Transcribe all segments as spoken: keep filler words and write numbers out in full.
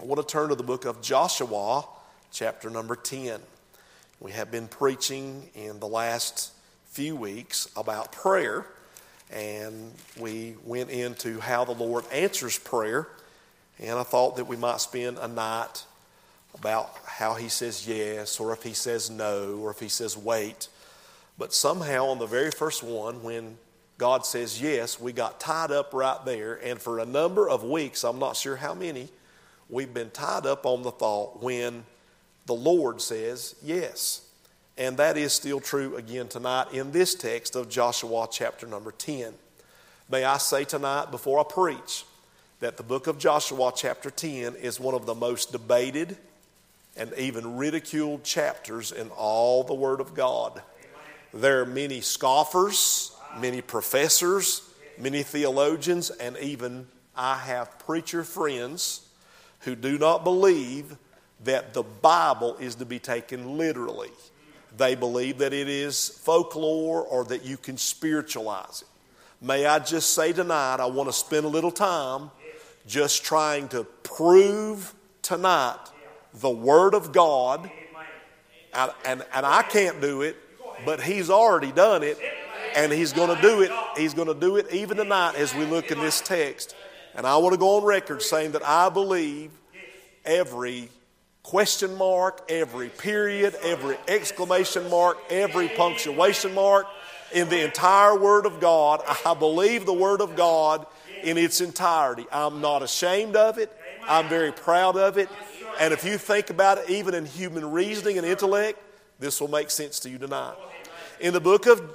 I want to turn to the book of Joshua, chapter number ten. We have been preaching in the last few weeks about prayer, and we went into how the Lord answers prayer, and I thought that we might spend a night about how He says yes, or if He says no, or if He says wait. But somehow on the very first one, when God says yes, we got tied up right there, and for a number of weeks, I'm not sure how many, we've been tied up on the thought when the Lord says yes. And that is still true again tonight in this text of Joshua chapter number ten. May I say tonight before I preach that the book of Joshua chapter ten is one of the most debated and even ridiculed chapters in all the Word of God. There are many scoffers, many professors, many theologians, and even I have preacher friends who do not believe that the Bible is to be taken literally. They believe that it is folklore or that you can spiritualize it. May I just say tonight, I want to spend a little time just trying to prove tonight the Word of God. And, and, and I can't do it, but He's already done it. And He's going to do it. He's going to do it even tonight as we look in this text. And I want to go on record saying that I believe every question mark, every period, every exclamation mark, every punctuation mark in the entire Word of God. I believe the Word of God in its entirety. I'm not ashamed of it. I'm very proud of it. And if you think about it, even in human reasoning and intellect, this will make sense to you tonight. In the book of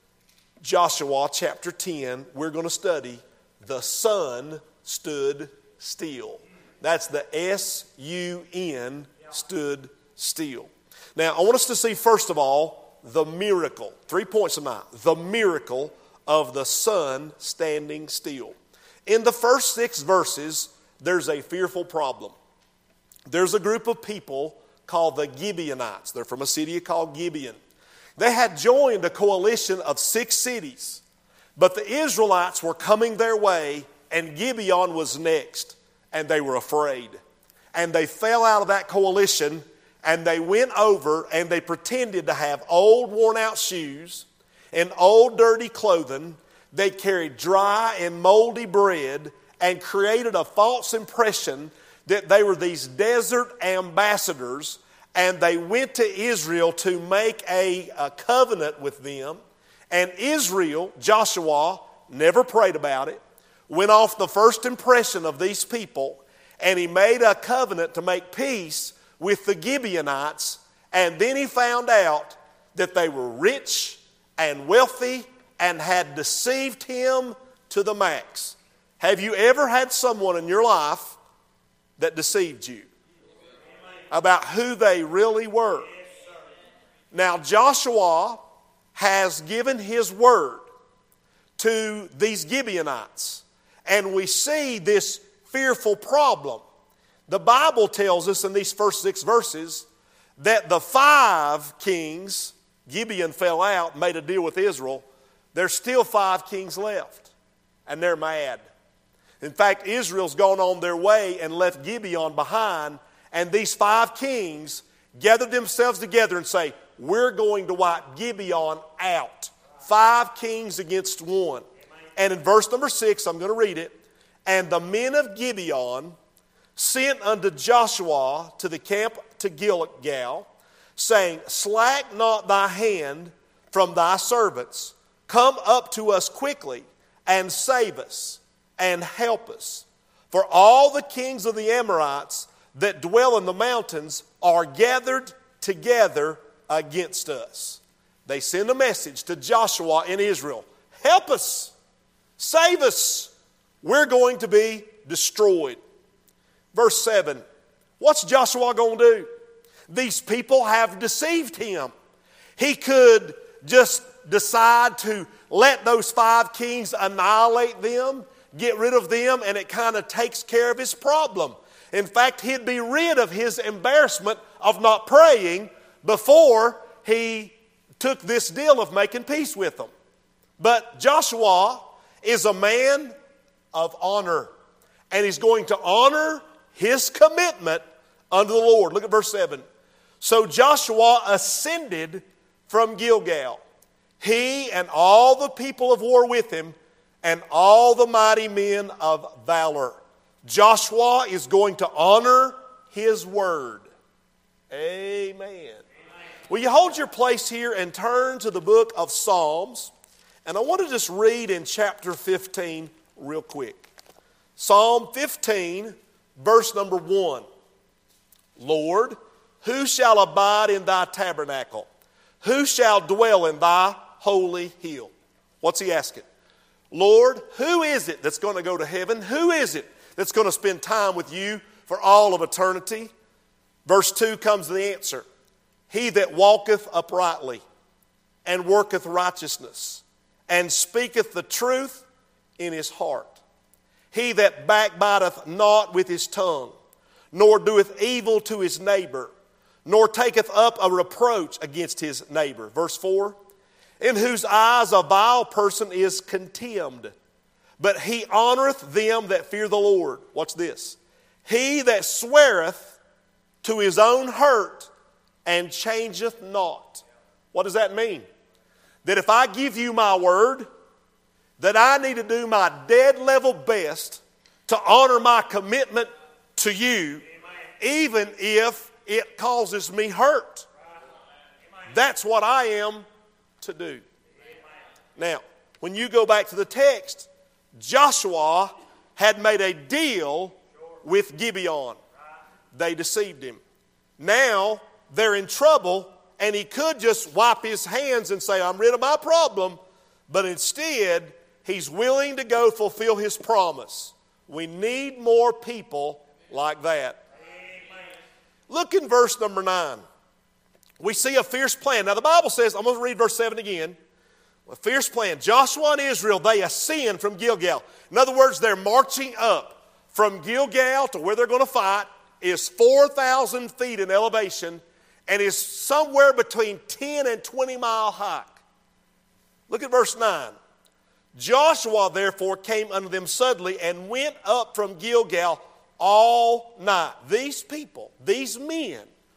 Joshua chapter ten, we're going to study the sun stood still. That's the S U N, stood still. Now, I want us to see, first of all, the miracle. Three points tonight. The miracle of the sun standing still. In the first six verses, there's a fearful problem. There's a group of people called the Gibeonites. They're from a city called Gibeon. They had joined a coalition of six cities, but the Israelites were coming their way, and Gibeon was next. And they were afraid. And they fell out of that coalition, and they went over and they pretended to have old worn out shoes and old dirty clothing. They carried dry and moldy bread and created a false impression that they were these desert ambassadors, and they went to Israel to make a, a covenant with them. And Israel, Joshua, never prayed about it, went off the first impression of these people, and he made a covenant to make peace with the Gibeonites, and then he found out that they were rich and wealthy and had deceived him to the max. Have you ever had someone in your life that deceived you about who they really were? Now, Joshua has given his word to these Gibeonites, and we see this fearful problem. The Bible tells us in these first six verses that the five kings, Gibeon fell out, made a deal with Israel. There's still five kings left, and they're mad. In fact, Israel's gone on their way and left Gibeon behind, and these five kings gathered themselves together and say, we're going to wipe Gibeon out. Five kings against one. And in verse number six, I'm going to read it. And the men of Gibeon sent unto Joshua to the camp to Gilgal, saying, slack not thy hand from thy servants. Come up to us quickly and save us and help us. For all the kings of the Amorites that dwell in the mountains are gathered together against us. They send a message to Joshua in Israel. Help us. Save us. We're going to be destroyed. Verse seven. What's Joshua going to do? These people have deceived him. He could just decide to let those five kings annihilate them, get rid of them, and it kind of takes care of his problem. In fact, he'd be rid of his embarrassment of not praying before he took this deal of making peace with them. But Joshua is a man of honor, and he's going to honor his commitment unto the Lord. Look at verse seven. So Joshua ascended from Gilgal, he and all the people of war with him, and all the mighty men of valor. Joshua is going to honor his word. Amen. Amen. Will you hold your place here and turn to the book of Psalms? And I want to just read in chapter fifteen real quick. Psalm fifteen, verse number one. Lord, who shall abide in thy tabernacle? Who shall dwell in thy holy hill? What's he asking? Lord, who is it that's going to go to heaven? Who is it that's going to spend time with you for all of eternity? Verse two comes the answer. He that walketh uprightly and worketh righteousness and speaketh the truth in his heart. He that backbiteth not with his tongue, nor doeth evil to his neighbor, nor taketh up a reproach against his neighbor. Verse four, in whose eyes a vile person is contemned, but he honoreth them that fear the Lord. Watch this. He that sweareth to his own hurt and changeth not. What does that mean? That if I give you my word, that I need to do my dead level best to honor my commitment to you, even if it causes me hurt. That's what I am to do. Now, when you go back to the text, Joshua had made a deal with Gibeon. They deceived him. Now they're in trouble, and he could just wipe his hands and say, I'm rid of my problem. But instead, he's willing to go fulfill his promise. We need more people like that. Amen. Look in verse number nine. We see a fierce plan. Now the Bible says, I'm going to read verse seven again. A fierce plan. Joshua and Israel, they ascend from Gilgal. In other words, they're marching up. From Gilgal to where they're going to fight is four thousand feet in elevation and is somewhere between ten and twenty mile hike. Look at verse nine. Joshua therefore came unto them suddenly and went up from Gilgal all night. These people, these men,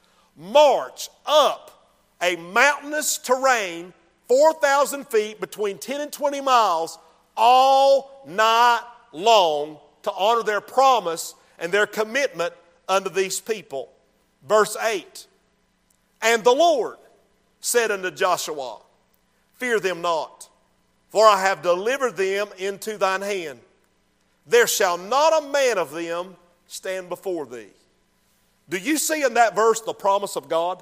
march up a mountainous terrain, four thousand feet, between ten and twenty miles, all night long to honor their promise and their commitment unto these people. Verse eight. And the Lord said unto Joshua, fear them not, for I have delivered them into thine hand. There shall not a man of them stand before thee. Do you see in that verse the promise of God?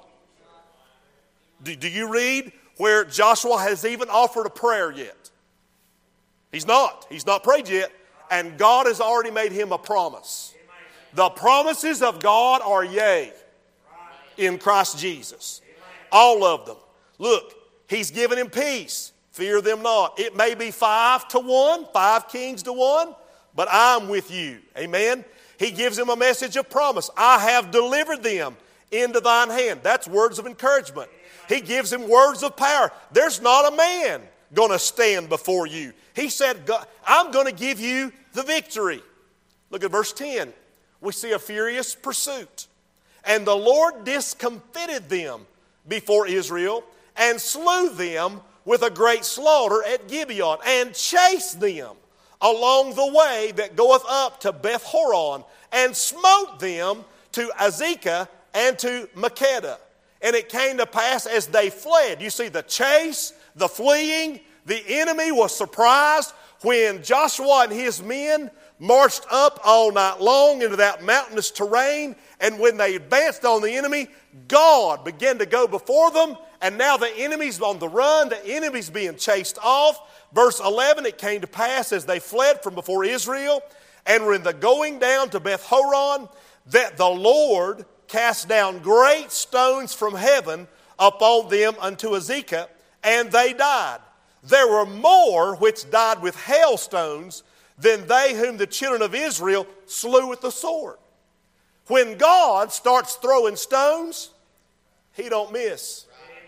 Do, do you read where Joshua has even offered a prayer yet? He's not. He's not prayed yet. And God has already made him a promise. The promises of God are yea in Christ Jesus. All of them. Look, he's given him peace. Fear them not. It may be five to one, five kings to one, but I'm with you. Amen. He gives him a message of promise. I have delivered them into thine hand. That's words of encouragement. He gives him words of power. There's not a man going to stand before you. He said, I'm going to give you the victory. Look at verse ten. We see a furious pursuit. And the Lord discomfited them before Israel and slew them with a great slaughter at Gibeon and chased them along the way that goeth up to Beth Horon and smote them to Azekah and to Makkedah. And it came to pass as they fled. You see the chase, the fleeing, the enemy was surprised when Joshua and his men marched up all night long into that mountainous terrain. And when they advanced on the enemy, God began to go before them. And now the enemy's on the run. The enemy's being chased off. Verse eleven, it came to pass as they fled from before Israel and were in the going down to Beth Horon, that the Lord cast down great stones from heaven upon them unto Azekah, and they died. There were more which died with hailstones than they whom the children of Israel slew with the sword. When God starts throwing stones, he don't miss.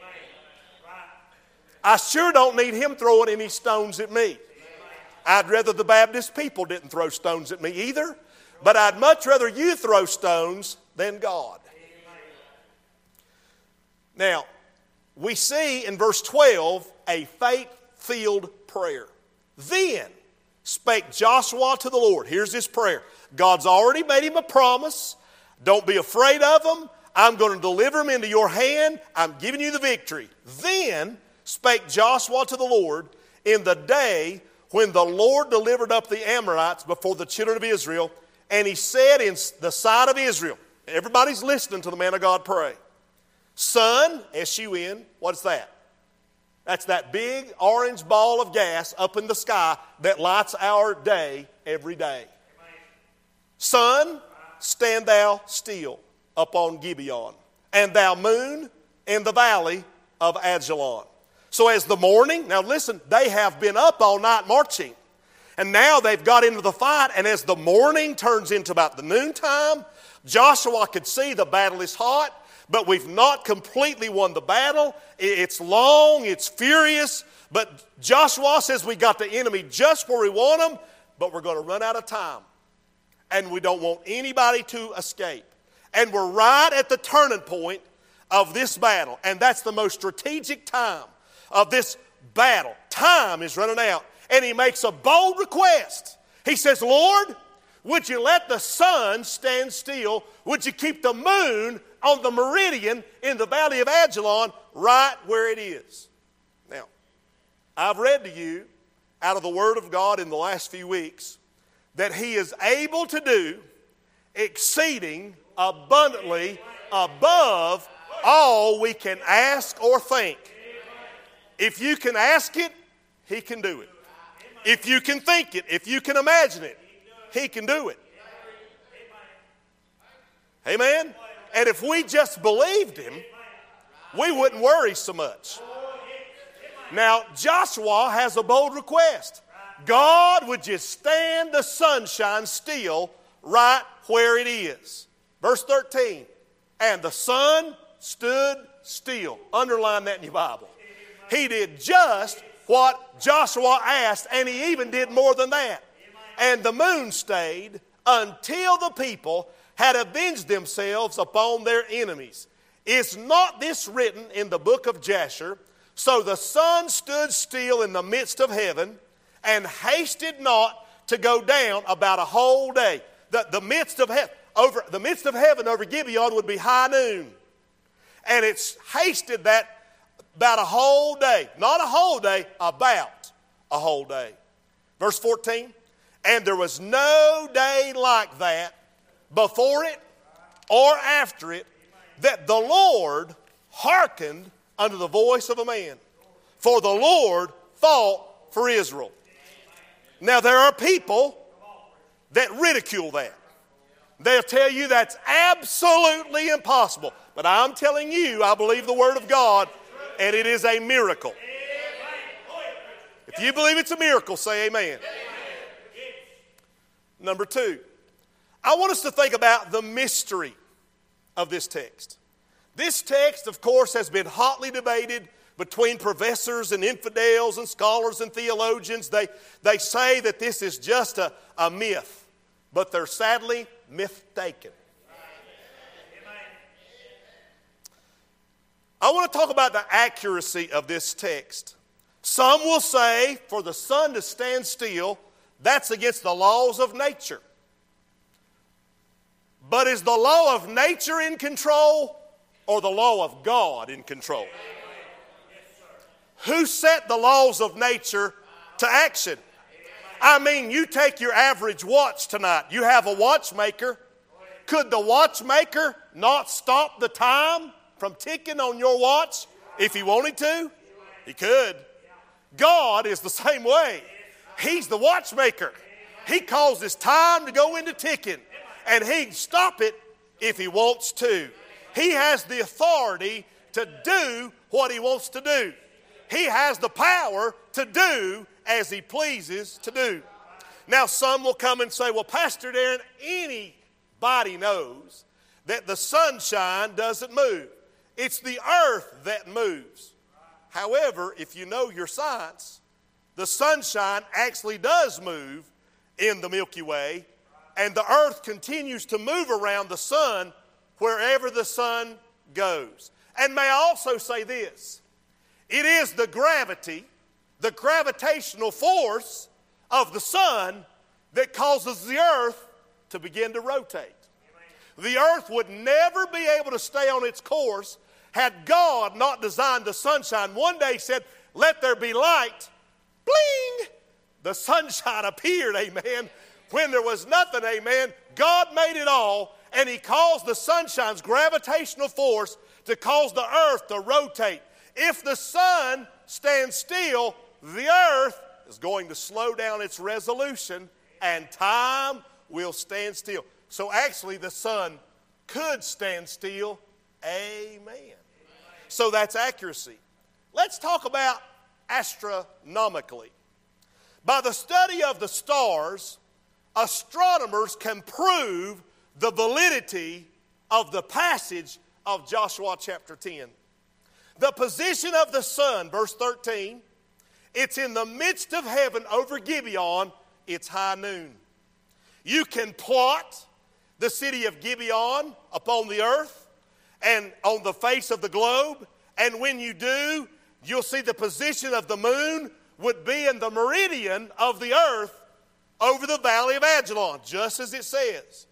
I sure don't need him throwing any stones at me. I'd rather the Baptist people didn't throw stones at me either. But I'd much rather you throw stones than God. Now, we see in verse twelve a faith-filled prayer. Then spake Joshua to the Lord. Here's his prayer. God's already made him a promise. Don't be afraid of him. I'm going to deliver him into your hand. I'm giving you the victory. Then spake Joshua to the Lord in the day when the Lord delivered up the Amorites before the children of Israel. And he said in the sight of Israel, everybody's listening to the man of God pray. Sun, S U N, what's that? That's that big orange ball of gas up in the sky that lights our day every day. Sun, stand thou still upon Gibeon, and thou moon in the valley of Ajalon. So as the morning, now listen, they have been up all night marching. And now they've got into the fight, and as the morning turns into about the noontime, Joshua could see the battle is hot, but we've not completely won the battle. It's long, it's furious, but Joshua says we got the enemy just where we want them, but we're going to run out of time. And we don't want anybody to escape. And we're right at the turning point of this battle, and that's the most strategic time of this battle. Time is running out. And he makes a bold request. He says, Lord, would you let the sun stand still? Would you keep the moon on the meridian in the valley of Ajalon right where it is? Now, I've read to you out of the Word of God in the last few weeks that he is able to do exceeding abundantly above all we can ask or think. If you can ask it, he can do it. If you can think it, if you can imagine it, he can do it. Amen? And if we just believed him, we wouldn't worry so much. Now, Joshua has a bold request. God, would you stand the sunshine still right where it is? Verse thirteen, and the sun stood still. Underline that in your Bible. He did just what Joshua asked, and he even did more than that. And the moon stayed until the people had avenged themselves upon their enemies. Is not this written in the book of Jasher? So the sun stood still in the midst of heaven and hasted not to go down about a whole day. The, the midst of heaven, over the midst of heaven over Gibeon would be high noon. And it's hasted that about a whole day. Not a whole day, about a whole day. Verse fourteen, and there was no day like that before it or after it that the Lord hearkened unto the voice of a man. For the Lord fought for Israel. Now there are people that ridicule that. They'll tell you that's absolutely impossible. But I'm telling you, I believe the Word of God, and it is a miracle. If you believe it's a miracle, say amen. Number two, I want us to think about the mystery of this text. This text, of course, has been hotly debated between professors and infidels and scholars and theologians. They, they say that this is just a, a myth, but they're sadly mistaken. I want to talk about the accuracy of this text. Some will say for the sun to stand still, that's against the laws of nature. But is the law of nature in control or the law of God in control? Who set the laws of nature to action? I mean, you take your average watch tonight. You have a watchmaker. Could the watchmaker not stop the time from ticking on your watch if he wanted to? He could. God is the same way. He's the watchmaker. He causes time to go into ticking, and he can stop it if he wants to. He has the authority to do what he wants to do. He has the power to do as he pleases to do. Now some will come and say, well, Pastor Darren, anybody knows that the sunshine doesn't move. It's the earth that moves. However, if you know your science, the sunshine actually does move in the Milky Way and the earth continues to move around the sun wherever the sun goes. And may I also say this, it is the gravity, the gravitational force of the sun that causes the earth to begin to rotate. The earth would never be able to stay on its course had God not designed the sunshine. One day he said, let there be light. Bling! The sunshine appeared, amen. When there was nothing, amen, God made it all, and he caused the sunshine's gravitational force to cause the earth to rotate. If the sun stands still, the earth is going to slow down its resolution, and time will stand still. So actually the sun could stand still. Amen. So that's accuracy. Let's talk about astronomically. By the study of the stars, astronomers can prove the validity of the passage of Joshua chapter ten. The position of the sun, verse thirteen, it's in the midst of heaven over Gibeon, it's high noon. You can plot the city of Gibeon upon the earth and on the face of the globe, and when you do, you'll see the position of the moon would be in the meridian of the earth over the valley of Ajalon, just as it says.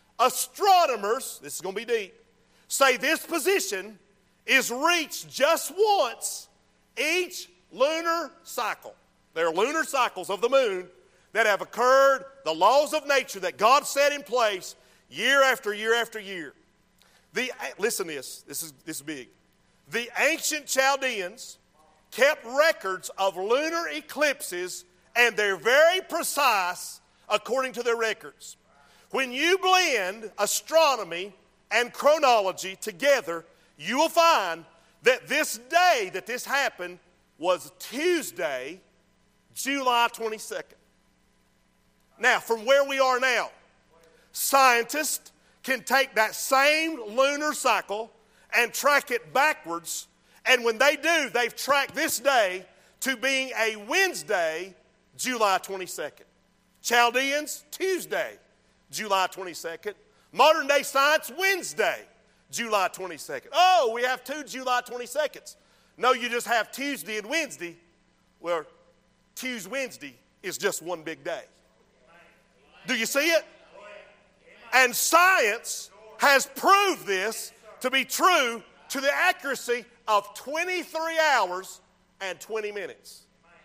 Astronomers, this is going to be deep, say this position is reached just once each lunar cycle. There are lunar cycles of the moon that have occurred, the laws of nature that God set in place year after year after year. The, listen to this, this is, this is big. The ancient Chaldeans kept records of lunar eclipses, and they're very precise according to their records. When you blend astronomy and chronology together, you will find that this day that this happened was Tuesday, July twenty-second. Now, from where we are now, scientists can take that same lunar cycle and track it backwards. And when they do, they've tracked this day to being a Wednesday, July twenty-second. Chaldeans, Tuesday, July twenty-second. Modern day science, Wednesday, July twenty-second. Oh, we have two July twenty-seconds. No, you just have Tuesday and Wednesday. Well, Tuesday, Wednesday is just one big day. Do you see it? And science has proved this to be true to the accuracy of twenty-three hours and twenty minutes.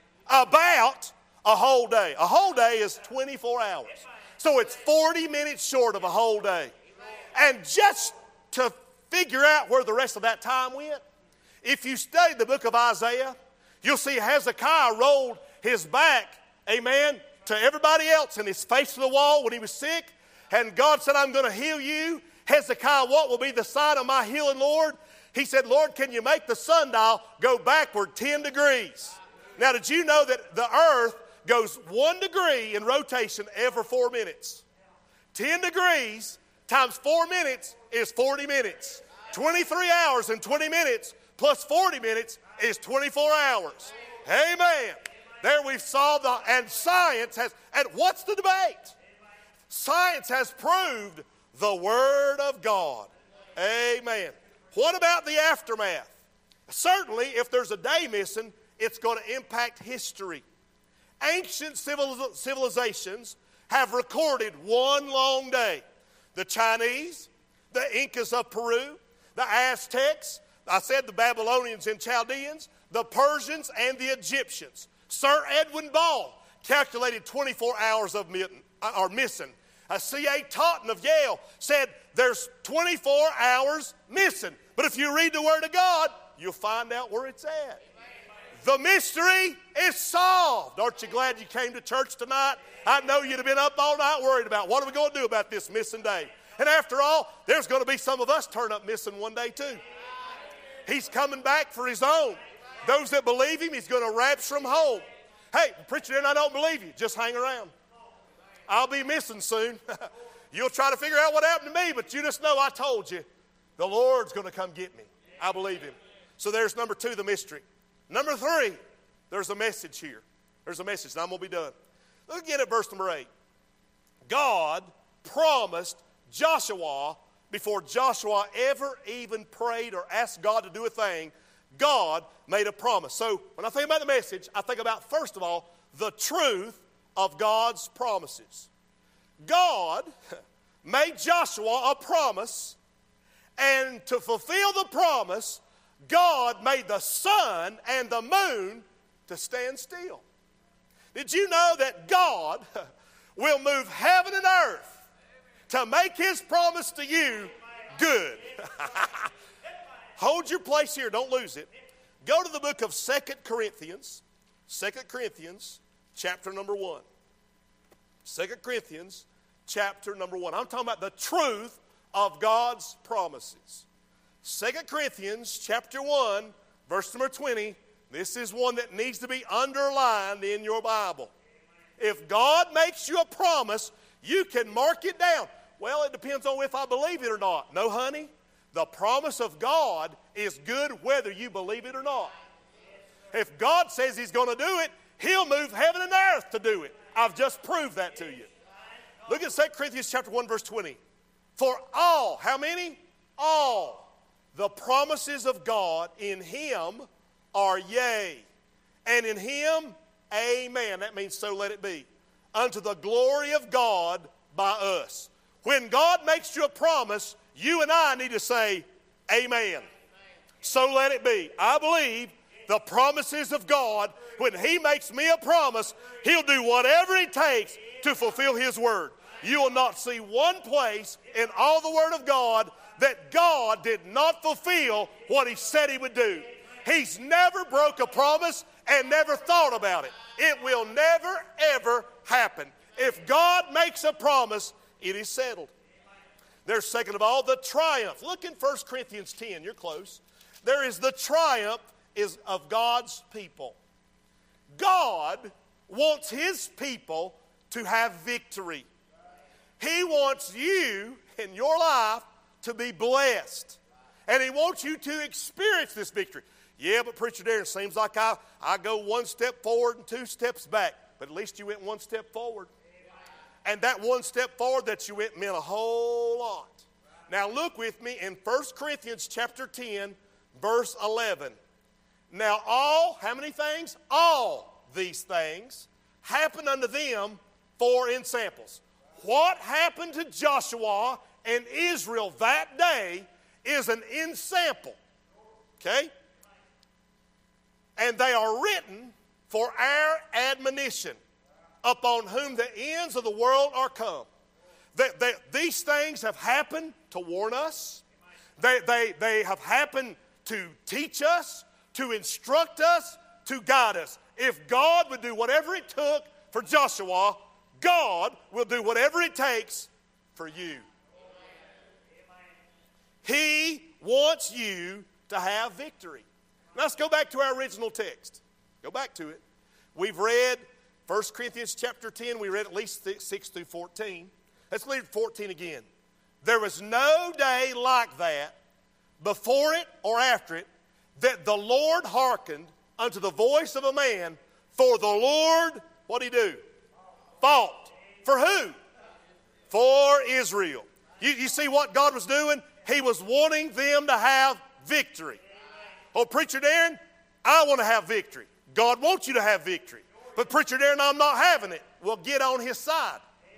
About a whole day. A whole day is twenty-four hours. So it's forty minutes short of a whole day. And just to figure out where the rest of that time went, if you study the book of Isaiah, you'll see Hezekiah rolled his back, amen, to everybody else and his face to the wall when he was sick. And God said, I'm going to heal you. Hezekiah, what will be the sign of my healing, Lord? He said, Lord, can you make the sundial go backward ten degrees? Now, did you know that the earth goes one degree in rotation every four minutes? ten degrees times four minutes is forty minutes. twenty-three hours and twenty minutes plus forty minutes is twenty-four hours. Amen. There we saw the, and science has, and what's the debate? Science has proved the Word of God. Amen. What about the aftermath? Certainly, if there's a day missing, it's going to impact history. Ancient civil, civilizations have recorded one long day. The Chinese, the Incas of Peru, the Aztecs, I said the Babylonians and Chaldeans, the Persians and the Egyptians. Sir Edwin Ball calculated twenty-four hours of are missing. Uh, C A Totten of Yale said there's twenty-four hours missing. But if you read the Word of God, you'll find out where it's at. The mystery is solved. Aren't you glad you came to church tonight? I know you'd have been up all night worried about what are we going to do about this missing day. And after all, there's going to be some of us turn up missing one day too. He's coming back for his own. Those that believe him, he's going to rapture them home. Hey, preacher, then I don't believe you. Just hang around. I'll be missing soon. You'll try to figure out what happened to me, but you just know I told you. The Lord's going to come get me. I believe him. So there's number two, the mystery. Number three, there's a message here. There's a message, and I'm going to be done. Look again at verse number eight. God promised Joshua before Joshua ever even prayed or asked God to do a thing. God made a promise. So when I think about the message, I think about, first of all, the truth of God's promises. God made Joshua a promise, and to fulfill the promise, God made the sun and the moon to stand still. Did you know that God will move heaven and earth to make His promise to you good? Hold your place here. Don't lose it. Go to the book of Second Corinthians. Second Corinthians, chapter number one. Second Corinthians, chapter number one. I'm talking about the truth of God's promises. Second Corinthians, chapter one, verse number twenty. This is one that needs to be underlined in your Bible. If God makes you a promise, you can mark it down. Well, it depends on if I believe it or not. No, honey. The promise of God is good whether you believe it or not. If God says He's going to do it, He'll move heaven and earth to do it. I've just proved that to you. Look at Second Corinthians chapter one, verse twenty. For all, how many? All the promises of God in Him are yea, and in Him amen. That means so let it be. Unto the glory of God by us. When God makes you a promise, you and I need to say amen. So let it be. I believe the promises of God, when He makes me a promise, He'll do whatever it takes to fulfill His word. You will not see one place in all the Word of God that God did not fulfill what He said He would do. He's never broke a promise and never thought about it. It will never, ever happen. If God makes a promise, it is settled. There's, second of all, the triumph. Look in First Corinthians ten. You're close. There is the triumph is of God's people. God wants His people to have victory. He wants you in your life to be blessed. And He wants you to experience this victory. Yeah, but Preacher Darren, it seems like I, I go one step forward and two steps back. But at least you went one step forward. And that one step forward that you went meant a whole lot. Now look with me in First Corinthians chapter ten, verse eleven. Now all, how many things? All these things happen unto them for ensamples. What happened to Joshua and Israel that day is an ensample. Okay? And they are written for our admonition, upon whom the ends of the world are come. That, that these things have happened to warn us. They, they, they have happened to teach us, to instruct us, to guide us. If God would do whatever it took for Joshua, God will do whatever it takes for you. He wants you to have victory. Now let's go back to our original text. Go back to it. We've read First Corinthians chapter ten. We read at least six through fourteen. Let's read fourteen again. There was no day like that, before it or after it, that the Lord hearkened unto the voice of a man. For the Lord, what'd He do? Fought. For who? For Israel. You, you see what God was doing? He was wanting them to have victory. Oh, Preacher Darren, I want to have victory. God wants you to have victory. But Preacher Darren, I'm not having it. Well, get on His side.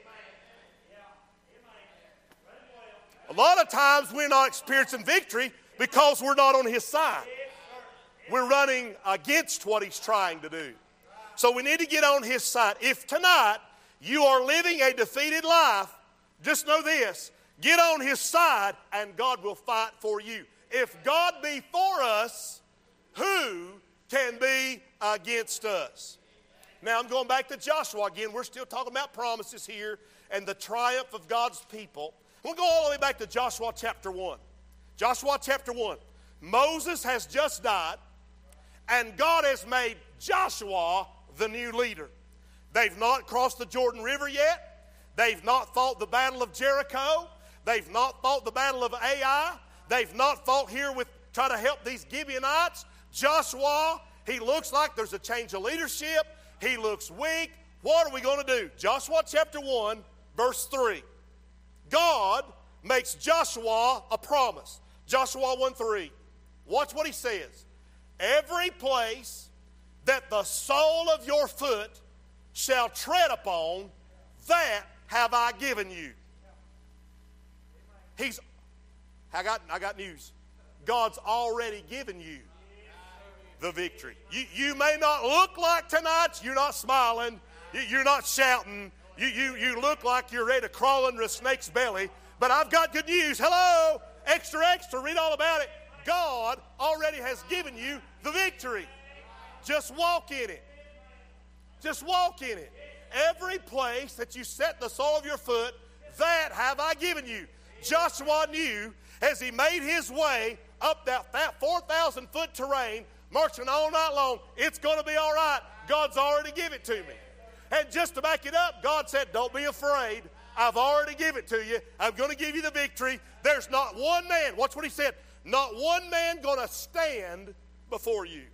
A lot of times we're not experiencing victory because we're not on His side. We're running against what He's trying to do. So we need to get on His side. If tonight you are living a defeated life, just know this. Get on His side and God will fight for you. If God be for us, who can be against us? Now I'm going back to Joshua again. We're still talking about promises here and the triumph of God's people. We'll go all the way back to Joshua chapter one. Joshua chapter one. Moses has just died, and God has made Joshua the new leader. They've not crossed the Jordan River yet. They've not fought the battle of Jericho. They've not fought the battle of Ai. They've not fought here with trying to help these Gibeonites. Joshua, he looks like there's a change of leadership. He looks weak. What are we going to do? Joshua chapter one, verse three. God makes Joshua a promise. Joshua one three. Watch what he says. Every place that the sole of your foot shall tread upon, that have I given you. He's, I got, I got news. God's already given you the victory. You, you may not look like tonight, you're not smiling, you, you're not shouting, you, you, you look like you're ready to crawl under a snake's belly, but I've got good news. Hello, extra, extra, read all about it. God already has given you the victory. Just walk in it. Just walk in it. Every place that you set the sole of your foot, that have I given you. Joshua knew as he made his way up that, that four thousand foot terrain, marching all night long, it's going to be all right. God's already given it to me. And just to back it up, God said, don't be afraid. I've already given it to you. I'm going to give you the victory. There's not one man. Watch what he said. Not one man going to stand before you.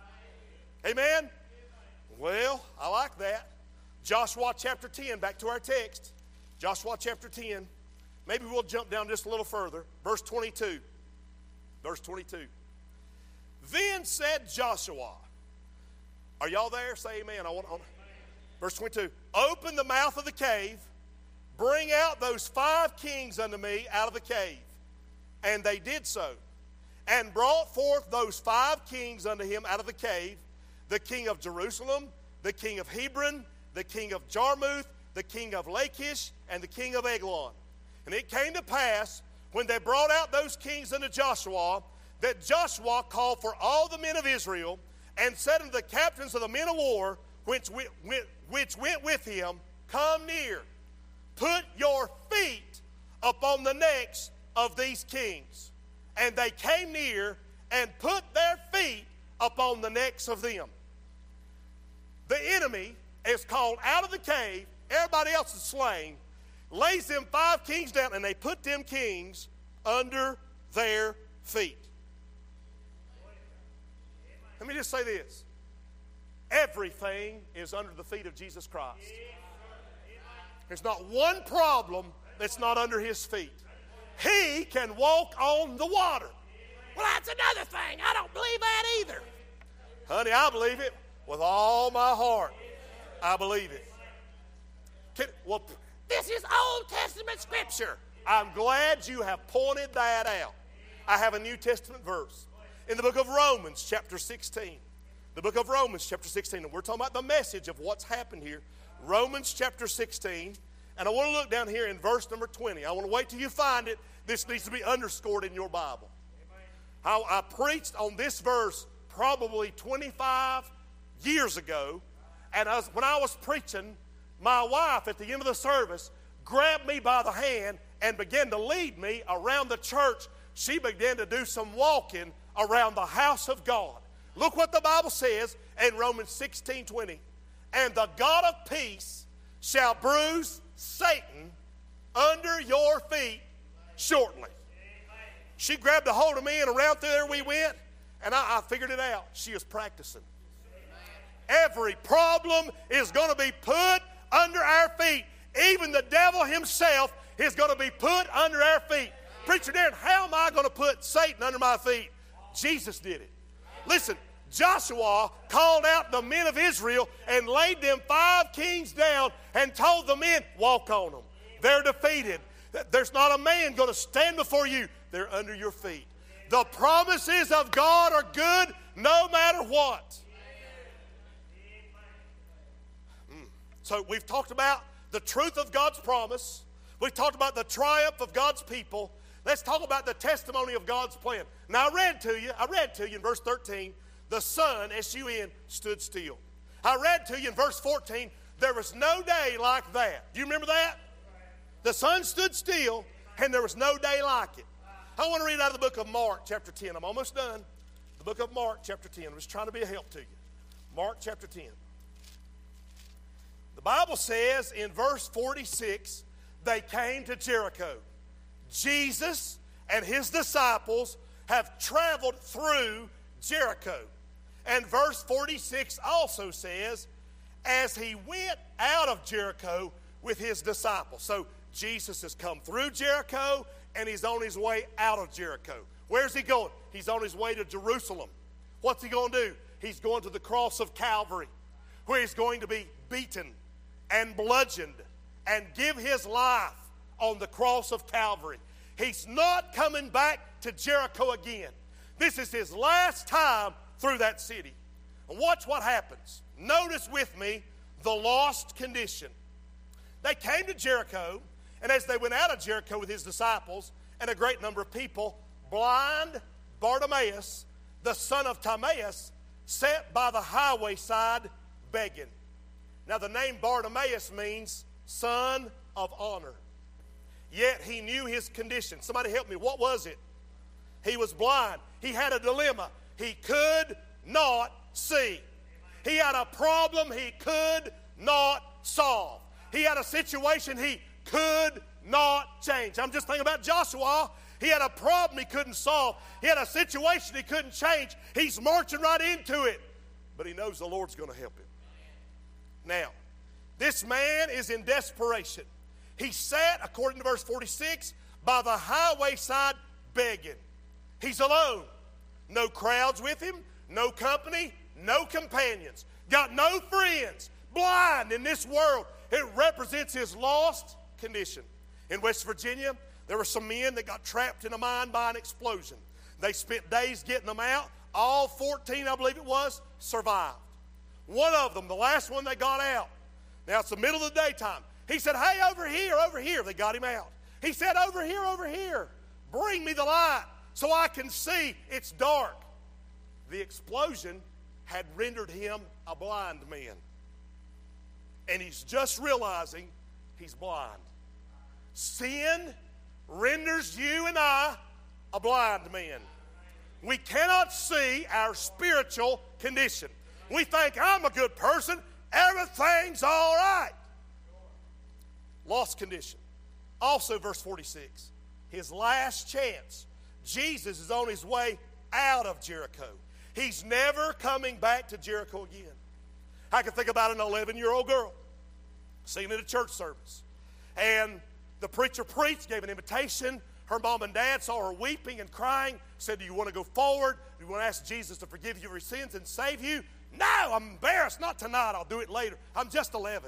Amen? Well, I like that. Joshua chapter ten, back to our text. Joshua chapter ten. Maybe we'll jump down just a little further. Verse twenty-two. Verse twenty-two. Then said Joshua. Are y'all there? Say amen. I want, I want. Verse twenty-two. Open the mouth of the cave. Bring out those five kings unto me out of the cave. And they did so. And brought forth those five kings unto him out of the cave. The king of Jerusalem, the king of Hebron, the king of Jarmuth, the king of Lachish, and the king of Eglon. And it came to pass, when they brought out those kings unto Joshua, that Joshua called for all the men of Israel, and said unto the captains of the men of war, which went, which went with him, come near, put your feet upon the necks of these kings. And they came near, and put their feet upon the necks of them. The enemy is called out of the cave, everybody else is slain, lays them five kings down, and they put them kings under their feet. Let me just say this. Everything is under the feet of Jesus Christ. There's not one problem that's not under his feet. He can walk on the water. Well, that's another thing. I don't believe that either. Honey, I believe it with all my heart. I believe it. Can, well, this is Old Testament scripture. I'm glad you have pointed that out. I have a New Testament verse in the book of Romans, chapter sixteen. The book of Romans, chapter sixteen. And we're talking about the message of what's happened here. Romans, chapter sixteen. And I want to look down here in verse number twenty. I want to wait till you find it. This needs to be underscored in your Bible. I, I preached on this verse probably twenty-five years ago. And I was, when I was preaching, my wife at the end of the service grabbed me by the hand and began to lead me around the church. She began to do some walking around the house of God. Look what the Bible says in Romans sixteen twenty. And the God of peace shall bruise Satan under your feet shortly. She grabbed a hold of me, and around through there we went, and I, I figured it out. She was practicing. Every problem is going to be put under our feet. Even the devil himself is going to be put under our feet. Preacher Darren, how am I going to put Satan under my feet? Jesus did it. Listen, Joshua called out the men of Israel and laid them five kings down and told the men, walk on them. They're defeated. There's not a man going to stand before you. They're under your feet. The promises of God are good no matter what. Mm. So we've talked about the truth of God's promise. We've talked about the triumph of God's people. Let's talk about the testimony of God's plan. Now I read to you, I read to you in verse thirteen, the sun, S U N, stood still. I read to you in verse fourteen, there was no day like that. Do you remember that? The sun stood still, and there was no day like it. I want to read out of the book of Mark, chapter ten. I'm almost done. The book of Mark, chapter ten. I'm just trying to be a help to you. Mark, chapter ten. The Bible says in verse forty-six, they came to Jericho. Jesus and his disciples have traveled through Jericho. And verse forty-six also says, as he went out of Jericho with his disciples. So Jesus has come through Jericho, and he's on his way out of Jericho. Where's he going? He's on his way to Jerusalem. What's he going to do? He's going to the cross of Calvary, where he's going to be beaten and bludgeoned and give his life on the cross of Calvary. He's not coming back to Jericho again. This is his last time through that city. And watch what happens. Notice with me the lost condition. They came to Jericho, and as they went out of Jericho with his disciples and a great number of people, blind Bartimaeus, the son of Timaeus, sat by the highway side begging. Now the name Bartimaeus means son of honor. Yet he knew his condition. Somebody help me. What was it? He was blind. He had a dilemma. He could not see. He had a problem he could not solve. He had a situation he could not change. I'm just thinking about Joshua. He had a problem he couldn't solve. He had a situation he couldn't change. He's marching right into it. But he knows the Lord's going to help him. Now, this man is in desperation. He sat, according to verse forty-six, by the highway side begging. He's alone. No crowds with him, no company, no companions. Got no friends. Blind in this world. It represents his lost condition. In West Virginia, there were some men that got trapped in a mine by an explosion. They spent days getting them out. All fourteen, I believe it was, survived. One of them, the last one they got out. Now, it's the middle of the daytime. He said, hey, over here, over here. They got him out. He said, over here, over here. Bring me the light so I can see. It's dark. The explosion had rendered him a blind man. And he's just realizing he's blind. Sin renders you and I a blind man. We cannot see our spiritual condition. We think, I'm a good person. Everything's all right. Lost condition. Also, verse forty-six. His last chance. Jesus is on his way out of Jericho. He's never coming back to Jericho again. I can think about an eleven-year-old girl seen at a church service. And the preacher preached, gave an invitation. Her mom and dad saw her weeping and crying, said, do you want to go forward? Do you want to ask Jesus to forgive you of your sins and save you? No, I'm embarrassed. Not tonight. I'll do it later. I'm just eleven.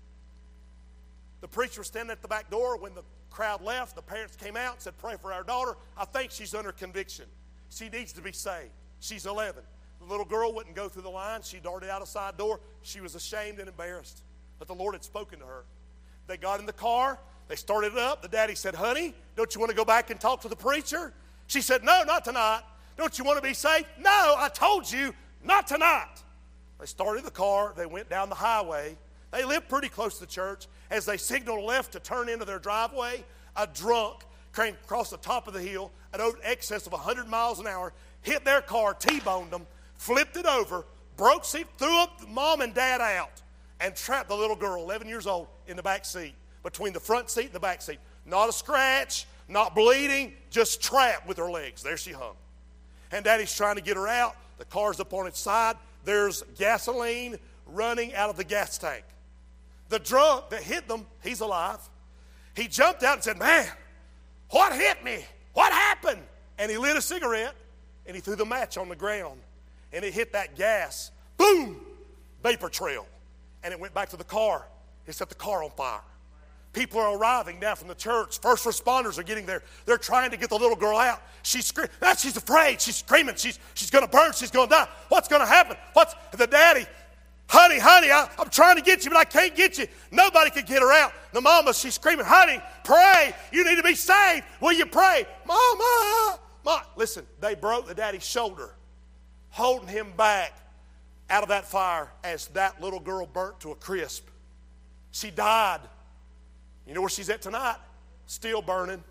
The preacher was standing at the back door. When the crowd left, the parents came out and said, pray for our daughter. I think she's under conviction. She needs to be saved. She's eleven. The little girl wouldn't go through the line. She darted out a side door. She was ashamed and embarrassed. But the Lord had spoken to her. They got in the car. They started it up. The daddy said, honey, don't you want to go back and talk to the preacher? She said, no, not tonight. Don't you want to be saved? No, I told you, not tonight. They started the car. They went down the highway. They lived pretty close to the church. As they signaled left to turn into their driveway, a drunk came across the top of the hill at an excess of one hundred miles an hour, hit their car, T-boned them, flipped it over, broke seat, threw up the mom and dad out, and trapped the little girl, eleven years old, in the back seat, between the front seat and the back seat. Not a scratch, not bleeding, just trapped with her legs. There she hung. And daddy's trying to get her out. The car's up on its side. There's gasoline running out of the gas tank. The drunk that hit them, he's alive. He jumped out and said, man, what hit me? What happened? And he lit a cigarette, and he threw the match on the ground. And it hit that gas. Boom! Vapor trail. And it went back to the car. It set the car on fire. People are arriving now from the church. First responders are getting there. They're trying to get the little girl out. She's screaming. Ah, she's afraid. She's screaming. She's, she's going to burn. She's going to die. What's going to happen? What's the daddy? Honey, honey, I, I'm trying to get you, but I can't get you. Nobody could get her out. The mama, she's screaming, honey, pray. You need to be saved. Will you pray? Mama, mama. Listen, they broke the daddy's shoulder, holding him back out of that fire as that little girl burnt to a crisp. She died. You know where she's at tonight? Still burning.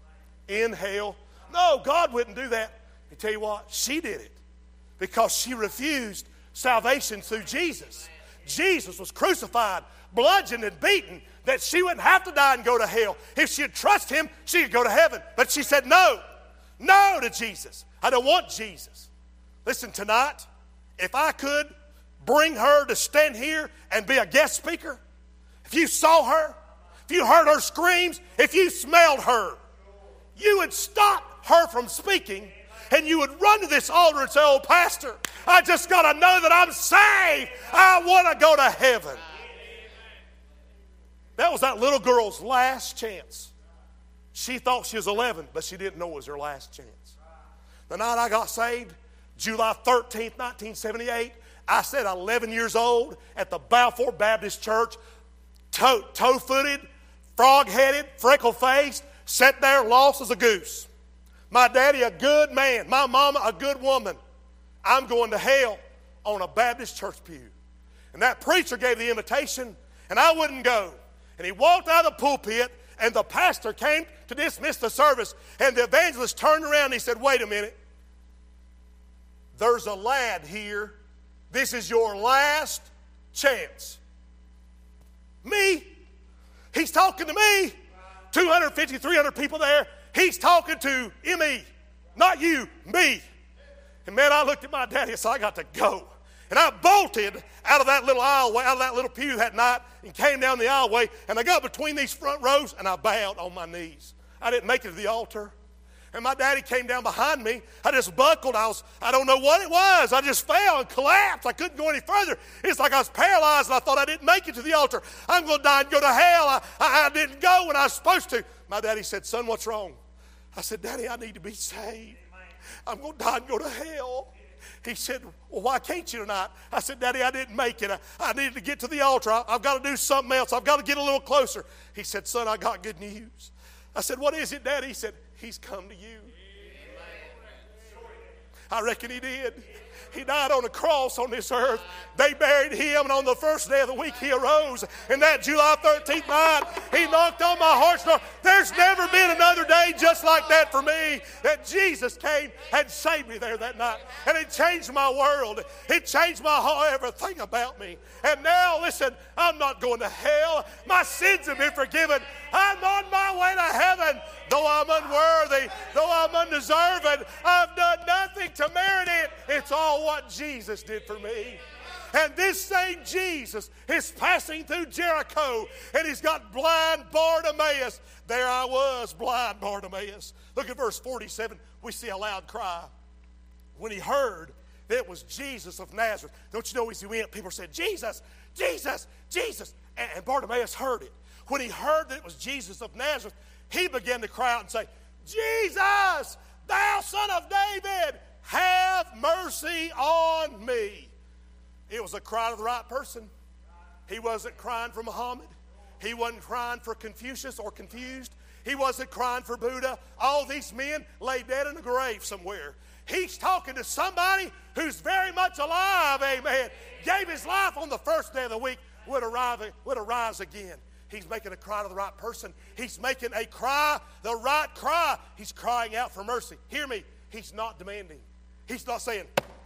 In hell. No, God wouldn't do that. I tell you what, she did it because she refused salvation through Jesus. Jesus was crucified, bludgeoned, and beaten that she wouldn't have to die and go to hell. If she'd trust him, she could go to heaven. But she said no. No to Jesus. I don't want Jesus. Listen, tonight, if I could bring her to stand here and be a guest speaker, if you saw her, if you heard her screams, if you smelled her, you would stop her from speaking, and you would run to this altar and say, oh, Pastor, I just got to know that I'm saved. I want to go to heaven. That was that little girl's last chance. She thought she was eleven, but she didn't know it was her last chance. The night I got saved, July thirteenth, nineteen seventy-eight, I said eleven years old at the Balfour Baptist Church, toe, toe-footed, frog-headed, freckle-faced, sat there lost as a goose. My daddy, a good man. My mama, a good woman. I'm going to hell on a Baptist church pew. And that preacher gave the invitation, and I wouldn't go. And he walked out of the pulpit, and the pastor came to dismiss the service, and the evangelist turned around and he said, wait a minute. There's a lad here. This is your last chance. Me? He's talking to me. two hundred fifty, three hundred people there. He's talking to me, not you, me. And man, I looked at my daddy and said, I got to go. And I bolted out of that little aisleway, out of that little pew that night, and came down the aisleway, and I got between these front rows, and I bowed on my knees. I didn't make it to the altar. And my daddy came down behind me. I just buckled. I was, I don't know what it was. I just fell and collapsed. I couldn't go any further. It's like I was paralyzed, and I thought I didn't make it to the altar. I'm going to die and go to hell. I, I, I didn't go when I was supposed to. My daddy said, son, what's wrong? I said, Daddy, I need to be saved. I'm going to die and go to hell. He said, well, why can't you tonight? I said, Daddy, I didn't make it. I, I needed to get to the altar. I, I've got to do something else. I've got to get a little closer. He said, son, I got good news. I said, what is it, Daddy? He said, he's come to you. I reckon he did. He died on a cross on this earth. They buried him, and on the first day of the week, he arose. And that July thirteenth night, he knocked on my heart's door. There's never been another day just like that for me, that Jesus came and saved me there that night. And it changed my world. It changed my whole everything about me. And now, listen, I'm not going to hell. My sins have been forgiven. I'm on my way to heaven. Though I'm unworthy, though I'm undeserving, I've done nothing to merit it. It's all what Jesus did for me. And this same Jesus is passing through Jericho, and he's got blind Bartimaeus. There I was, blind Bartimaeus. Look at verse forty-seven. We see a loud cry. When he heard that it was Jesus of Nazareth. Don't you know as he went, people said, Jesus, Jesus, Jesus. And Bartimaeus heard it. When he heard that it was Jesus of Nazareth, he began to cry out and say, Jesus, thou son of David, have mercy on me. It was a cry to the right person. He wasn't crying for Muhammad. He wasn't crying for Confucius or Confused. He wasn't crying for Buddha. All these men lay dead in a grave somewhere. He's talking to somebody who's very much alive, amen. Gave his life on the first day of the week, would arrive, would arise again. He's making a cry to the right person. He's making a cry, the right cry. He's crying out for mercy. Hear me. He's not demanding. He's not saying,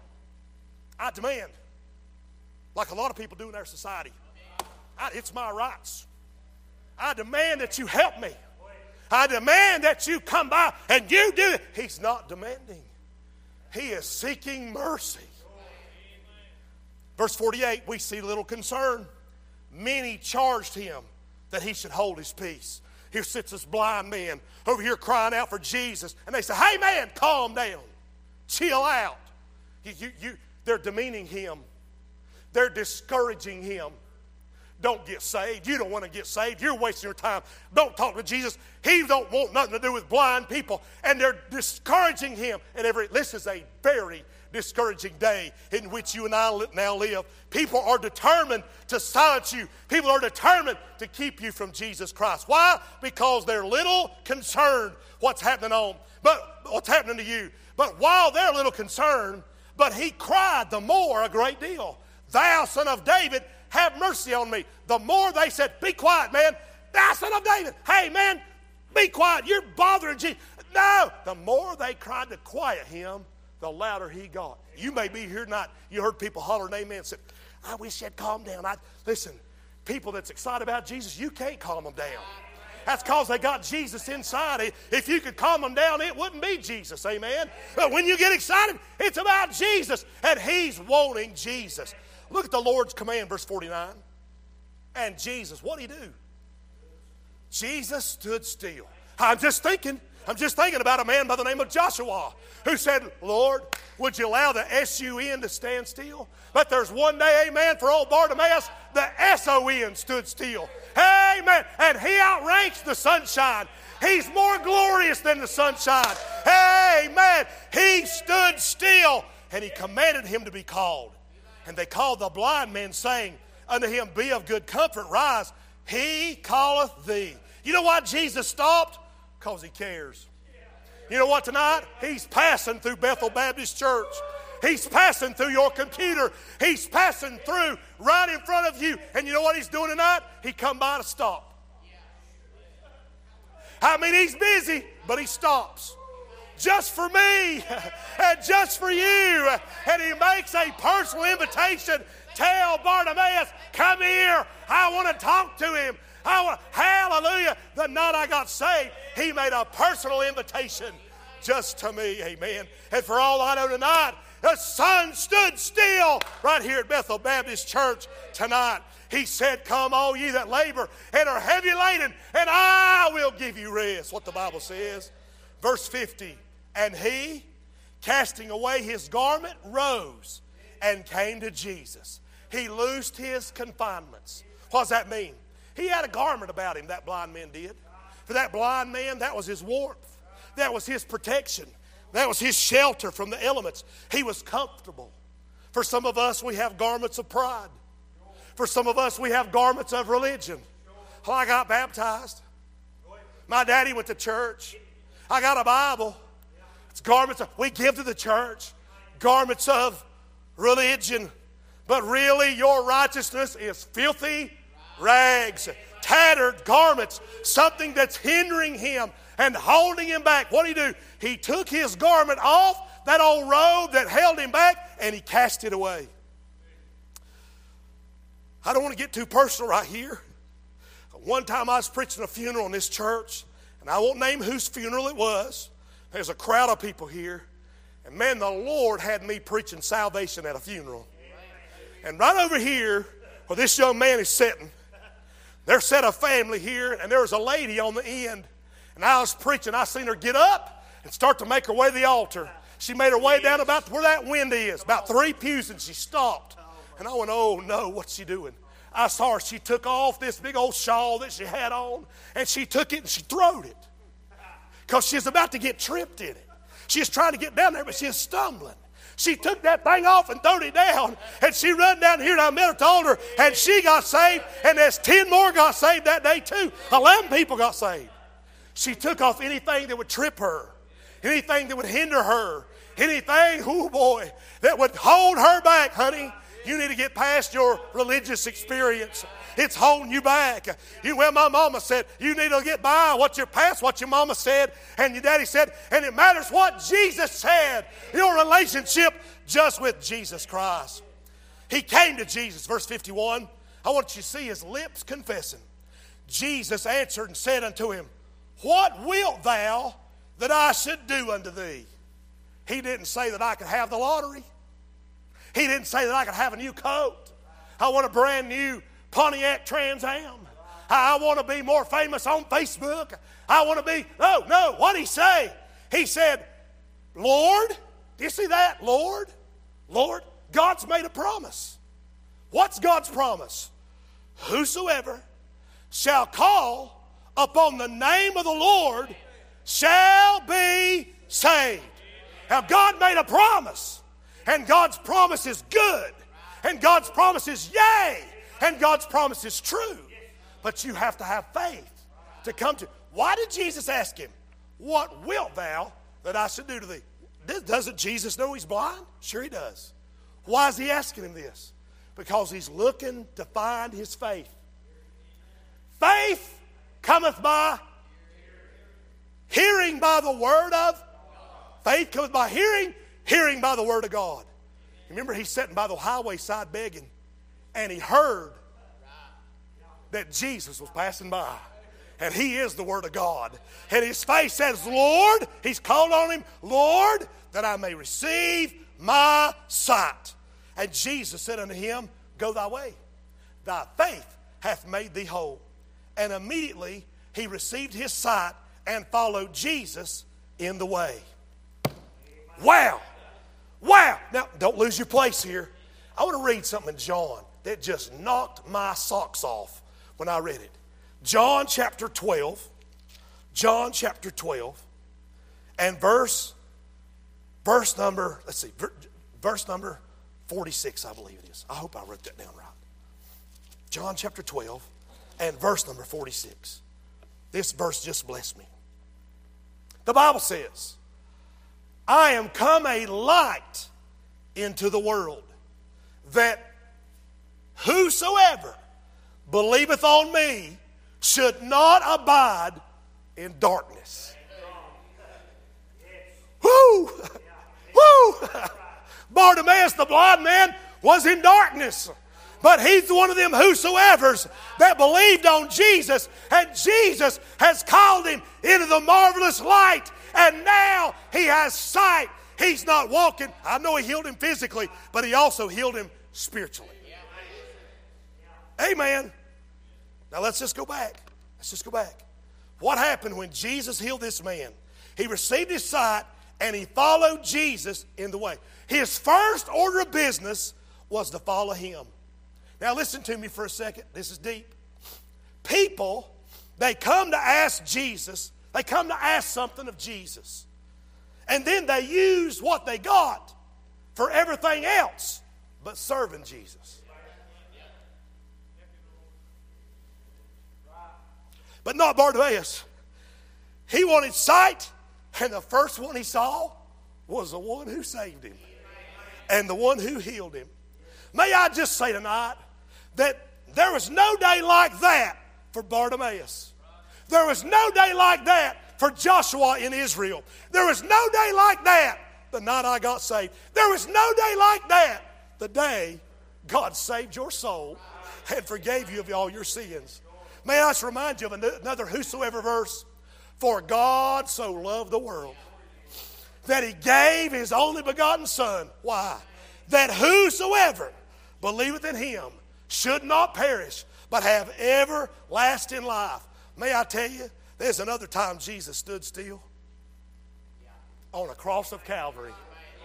I demand, like a lot of people do in our society. I, it's my rights. I demand that you help me. I demand that you come by and you do it. He's not demanding. He is seeking mercy. Verse forty-eight, we see little concern. Many charged him that he should hold his peace. Here sits this blind man over here crying out for Jesus. And they say, hey man, calm down. Chill out. You, you, you, they're demeaning him. They're discouraging him. Don't get saved. You don't want to get saved. You're wasting your time. Don't talk to Jesus. He don't want nothing to do with blind people. And they're discouraging him. And every this is a very discouraging day in which you and I now live. People are determined to silence you. People are determined to keep you from Jesus Christ. Why? Because they're little concerned what's happening on, but what's happening to you. But while they're a little concerned, but he cried the more a great deal. Thou son of David, have mercy on me. The more they said, be quiet, man. Thou son of David, hey man, be quiet. You're bothering Jesus. No, the more they tried to quiet him, the louder he got. You may be here tonight. You heard people hollering amen and said, I wish you'd calm down. I, listen, people that's excited about Jesus, you can't calm them down. That's because they got Jesus inside. If you could calm them down, it wouldn't be Jesus, amen? But when you get excited, it's about Jesus, and he's wanting Jesus. Look at the Lord's command, verse forty-nine. And Jesus, what did he do? Jesus stood still. I'm just thinking, I'm just thinking about a man by the name of Joshua who said, Lord, would you allow the S U N to stand still? But there's one day, amen, for old Bartimaeus, the S O N stood still. Amen. And he outranks the sunshine. He's more glorious than the sunshine. Amen. He stood still and he commanded him to be called. And they called the blind man, saying unto him, Be of good comfort, rise. He calleth thee. You know why Jesus stopped? Because he cares. You know what tonight? He's passing through Bethel Baptist Church. He's passing through your computer. He's passing through right in front of you. And you know what he's doing tonight? He come by to stop. I mean, he's busy, but he stops. Just for me and just for you. And he makes a personal invitation. Tell Bartimaeus, come here. I want to talk to him. I want, hallelujah. The night I got saved, he made a personal invitation just to me. Amen. And for all I know tonight, the sun stood still right here at Bethel Baptist Church tonight. He said, Come all ye that labor and are heavy laden, and I will give you rest. What the Bible says. Verse fifty. And he, casting away his garment, rose and came to Jesus. He loosed his confinements. What does that mean? He had a garment about him, that blind man did. For that blind man, that was his warmth. That was his protection. That was his shelter from the elements. He was comfortable. For some of us, we have garments of pride. For some of us, we have garments of religion. Well, I got baptized. My daddy went to church. I got a Bible. It's garments of, we give to the church. Garments of religion. But really, your righteousness is filthy rags, tattered garments, something that's hindering him and holding him back. What did he do? He took his garment off, that old robe that held him back, and he cast it away. I don't want to get too personal right here. One time I was preaching a funeral in this church, and I won't name whose funeral it was. There's a crowd of people here, and man, the Lord had me preaching salvation at a funeral. And right over here, where this young man is sitting, there's set a family here, and there was a lady on the end. And I was preaching. I seen her get up and start to make her way to the altar. She made her way down about where that window is, about three pews, and she stopped. And I went, oh, no, what's she doing? I saw her. She took off this big old shawl that she had on, and she took it and she throwed it because she was about to get tripped in it. She was trying to get down there, but she was stumbling. She took that thing off and threw it down, and she run down here, and I met her at the altar, and she got saved, and there's ten more got saved that day too. Eleven people got saved. She took off anything that would trip her, anything that would hinder her, anything, oh boy, that would hold her back, honey. You need to get past your religious experience. It's holding you back. You, well, my mama said, you need to get by what your past, what your mama said, and your daddy said, and it matters what Jesus said. Your relationship just with Jesus Christ. He came to Jesus, verse fifty-one. I want you to see his lips confessing. Jesus answered and said unto him, What wilt thou that I should do unto thee? He didn't say that I could have the lottery. He didn't say that I could have a new coat. I want a brand new Pontiac Trans Am. I want to be more famous on Facebook. I want to be, no, no, what did he say? He said, Lord, do you see that? Lord, Lord, God's made a promise. What's God's promise? Whosoever shall call upon the name of the Lord shall be saved. Now, God made a promise. And God's promise is good. And God's promise is yea. And God's promise is true. But you have to have faith to come to. Why did Jesus ask him, What wilt thou that I should do to thee? Doesn't Jesus know he's blind? Sure he does. Why is he asking him this? Because he's looking to find his faith. Faith cometh by hearing by the word of. Faith cometh by hearing. Hearing by the word of God. Remember, he's sitting by the highway side begging, and he heard that Jesus was passing by. And he is the word of God. And his face says, Lord, he's called on him, Lord, that I may receive my sight. And Jesus said unto him, Go thy way. Thy faith hath made thee whole. And immediately he received his sight and followed Jesus in the way. Wow. Wow. Now, don't lose your place here. I want to read something in John that just knocked my socks off when I read it. John chapter twelve. John chapter twelve. And verse, verse number, let's see, verse number forty-six, I believe it is. I hope I wrote that down right. John chapter twelve and verse number forty-six. This verse just blessed me. The Bible says, I am come a light into the world, that whosoever believeth on me should not abide in darkness. Woo! Woo! Bartimaeus the blind man was in darkness. But he's one of them whosoevers that believed on Jesus, and Jesus has called him into the marvelous light, and now he has sight. He's not walking. I know he healed him physically, but he also healed him spiritually. Amen. Now let's just go back. Let's just go back. What happened when Jesus healed this man? He received his sight and he followed Jesus in the way. His first order of business was to follow him. Now listen to me for a second. This is deep. People, they come to ask Jesus. They come to ask something of Jesus. And then they use what they got for everything else but serving Jesus. But not Bartimaeus. He wanted sight, and the first one he saw was the one who saved him and the one who healed him. May I just say tonight that there was no day like that for Bartimaeus. There was no day like that for Joshua in Israel. There was no day like that the night I got saved. There was no day like that the day God saved your soul and forgave you of all your sins. May I just remind you of another whosoever verse. For God so loved the world that he gave his only begotten Son. Why? That whosoever believeth in him should not perish, but have everlasting life. May I tell you, there's another time Jesus stood still on a cross of Calvary.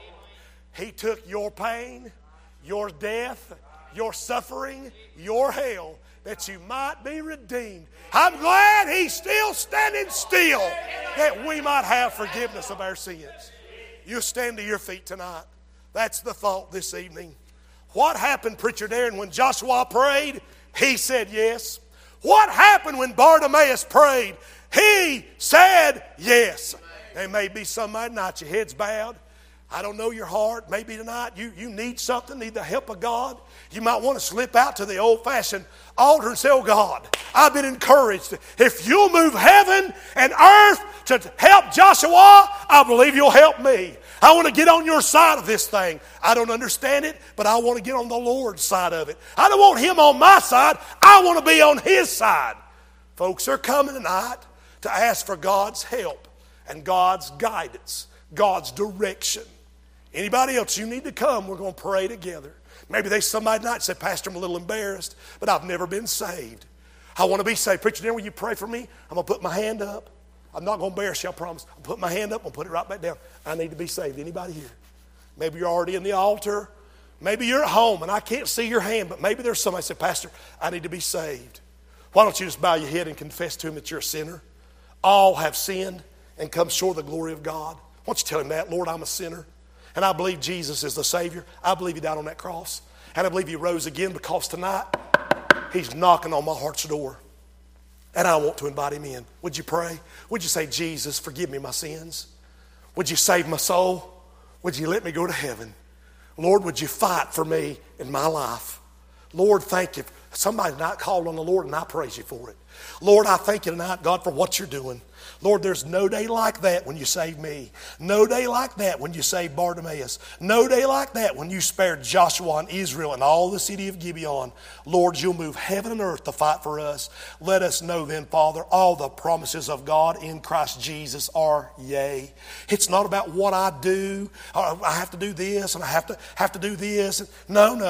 He took your pain, your death, your suffering, your hell, that you might be redeemed. I'm glad he's still standing still, that we might have forgiveness of our sins. You stand to your feet tonight. That's the thought this evening. What happened, Preacher Darren, when Joshua prayed? He said yes. What happened when Bartimaeus prayed? He said yes. There may be somebody tonight, your head's bowed. I don't know your heart. Maybe tonight you, you need something, need the help of God. You might want to slip out to the old-fashioned altar and say, oh God, I've been encouraged. If you'll move heaven and earth to help Joshua, I believe you'll help me. I want to get on your side of this thing. I don't understand it, but I want to get on the Lord's side of it. I don't want him on my side. I want to be on his side. Folks are coming tonight to ask for God's help and God's guidance, God's direction. Anybody else, you need to come. We're going to pray together. Maybe there's somebody tonight say, Pastor, I'm a little embarrassed, but I've never been saved. I want to be saved. Preacher, then will you pray for me? I'm going to put my hand up. I'm not going to embarrass you, I promise. I'll put my hand up. I'll put it right back down. I need to be saved. Anybody here? Maybe you're already in the altar. Maybe you're at home and I can't see your hand, but maybe there's somebody say, Pastor, I need to be saved. Why don't you just bow your head and confess to him that you're a sinner? All have sinned and come short of the glory of God. Why don't you tell him that? Lord, I'm a sinner. And I believe Jesus is the Savior. I believe he died on that cross. And I believe he rose again, because tonight he's knocking on my heart's door. And I want to invite him in. Would you pray? Would you say, Jesus, forgive me my sins? Would you save my soul? Would you let me go to heaven? Lord, would you fight for me in my life? Lord, thank you. Somebody tonight called on the Lord, and I praise you for it. Lord, I thank you tonight, God, for what you're doing. Lord, there's no day like that when you saved me. No day like that when you saved Bartimaeus. No day like that when you spared Joshua and Israel and all the city of Gibeon. Lord, you'll move heaven and earth to fight for us. Let us know then, Father, all the promises of God in Christ Jesus are yea. It's not about what I do. I have to do this and I have to have to do this. No, no.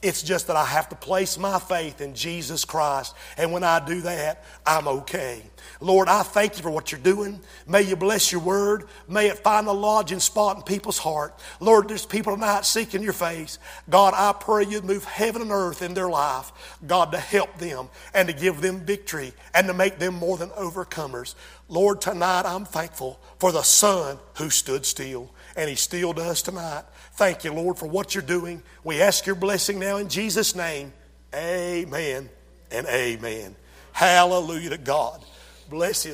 It's just that I have to place my faith in Jesus Christ. And when I do that, I'm okay. Lord, I thank you for what you're doing. May you bless your word. May it find a lodging spot in people's heart. Lord, there's people tonight seeking your face. God, I pray you'd move heaven and earth in their life. God, to help them and to give them victory and to make them more than overcomers. Lord, tonight I'm thankful for the Son who stood still. And he still does tonight. Thank you, Lord, for what you're doing. We ask your blessing now in Jesus' name. Amen and amen. Hallelujah to God. Bless his